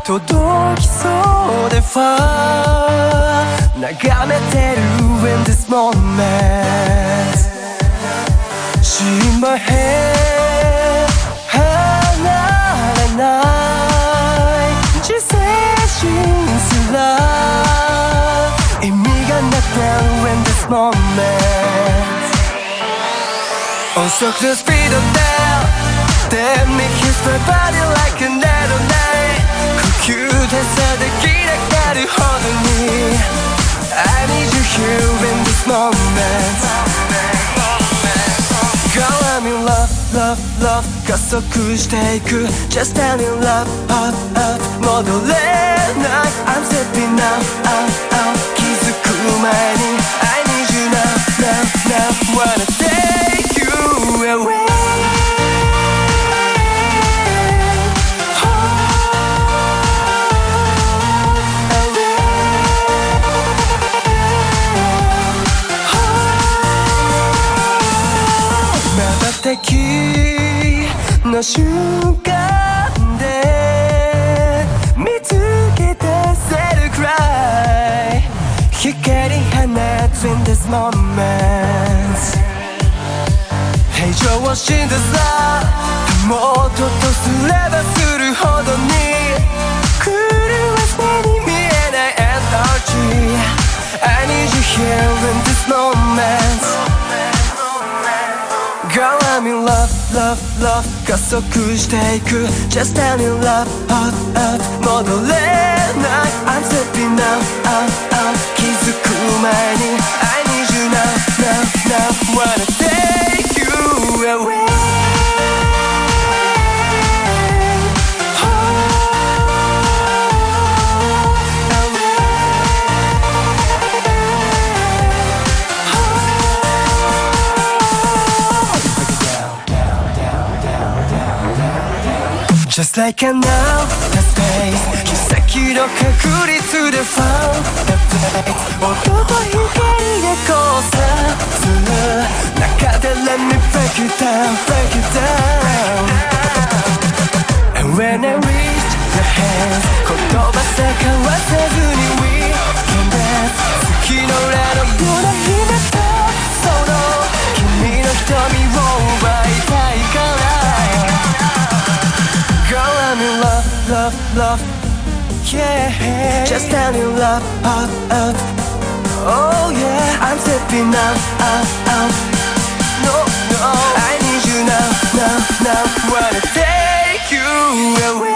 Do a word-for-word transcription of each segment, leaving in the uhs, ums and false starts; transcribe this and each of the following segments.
届きそうでファー眺めてる in this moment See my head 離れない人生シーンすら意味がなくなる in this moment 遅くのスピードで Let me kiss my body like an arrow night 呼吸でさできなくなるほどに I need you here in this moment Girl I'm in love, love, love 加速していく Just I'm in love, up, up 戻れない I'm stepping out, out, out 気づく前に I need you now, now, now Wanna take you away瞬きの瞬間で見つけ出せるくらい光放つ in this moment 平常を信じさもっととすればするほどに狂わせに見えない energy I need you here in this moment Girl, I'm in love, love, love 加速していく Just I'm in love, up, up 戻れない I'm stepping out, out, out 気づく前に I need you now, now, now Wanna take you away Just like an outer space 奇跡の確率で found the place 音と光で交差する中で Let me break it down, break it down And when I reach your hands 言葉さ交わせずに We can dance 月の裏のような日だとその君の瞳を奪いたいから Girl, I'm in love, love, love Yeah Just I'm in love, up, up Oh yeah I'm stepping out, out, out No, no I need you now, now, now Wanna take you away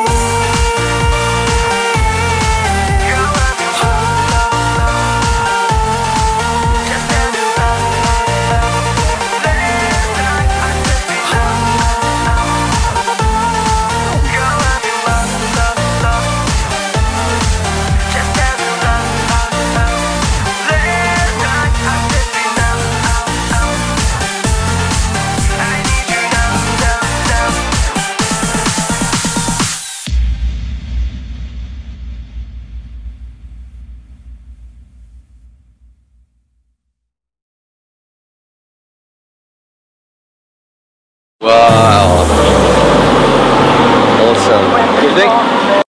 Wow. Awesome. You think?